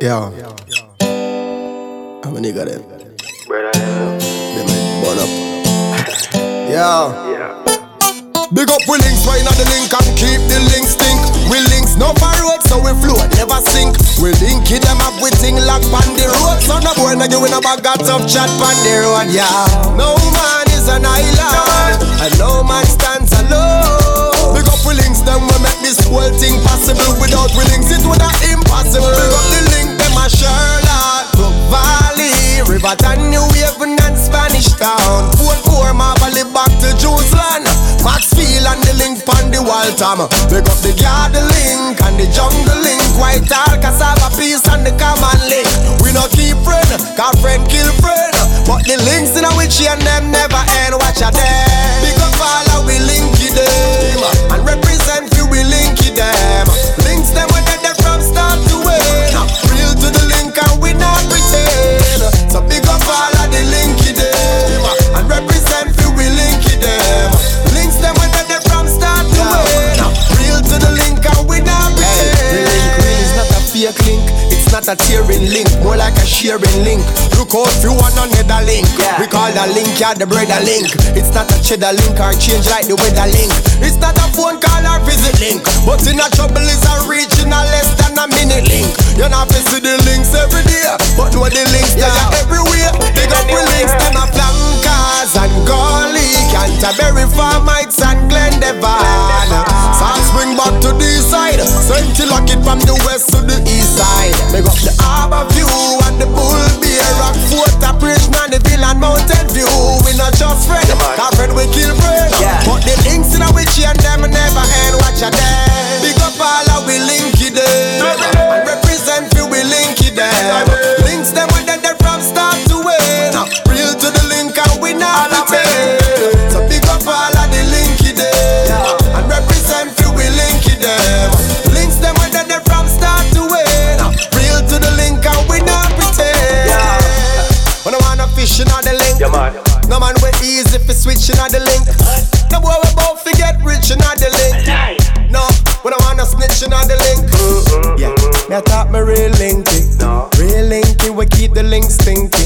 Yeah. I'm a nigga them. Brother, Them burn up. Yeah. yeah. Big up we links, right now the link and keep the link stink. We links no far road, so we float, never sink. We link it them up with thing lock on the road. So no boy no give in a bag got tough chat on the road, yeah. No man is an island, and no man stands alone. Big up we links, them we make this whole thing possible. Without we links, it would have impossible. Big up the link, them a Sherlock, Brook Valley, Riverton, New Haven and Spanish Town. Fort Moore, Valley back to Jerusalem. Maxfield and the link on the wall, Tom. Pick up the garden link and the jungle link. White all cassava peace and the common link. We no keep friend, cause friend kill friend. But the links in a which and them never end. Watch a them. Pick up all and we linky them. And represent you, we linky them. Links them when they're from start to end. Real to the link and we not pretend. So pick up all of the linky them. And represent you, we linky them. Them when they're from start to end. Real to the link and we not pretend. The link real is not a fake link. It's not a tearing link, more like a sharing link. Look out if you want another link. We call the link, yeah, the brother link. It's not a cheddar link or change like the weather link. It's not a phone call or visit link. But in a trouble is a regional less than a minute link. You're not visit the links every day, but know the links that are everywhere. Big up the links, them a flankers and Gully, Canterbury, Farmites and Glendevon. Sand Spring back to the side, St. Lockett from the west to the east side. Big up the Harbour View and the Bull Bear, Rockfort, Operation and the Villan Mountain View. We not just friend, cause friend we kill friend. But the links in a which and them never end. Watch a them. Big up all of we linky them. And represent you we linky them. Links them when they're from start to end. Real to the link and we not pretend. So big up all of the linky them. And represent you we linky them. Links them when they're from start to end. Real to the link and we not pretend. When I wanna fish in the link, Yeah, man. no man we easy for switching on the link. No boy we both forget rich in the link. No, when I wanna snitch in the link. Yeah, me talk me real linky. No. Real linky, we keep the link stinky.